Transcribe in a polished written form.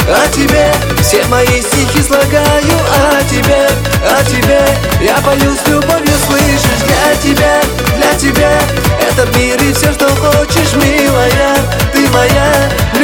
о тебе. Все мои стихи слагаю о тебе я пою с любовью, слышишь? Для тебя этот мир и все, что хочешь, милая, ты моя.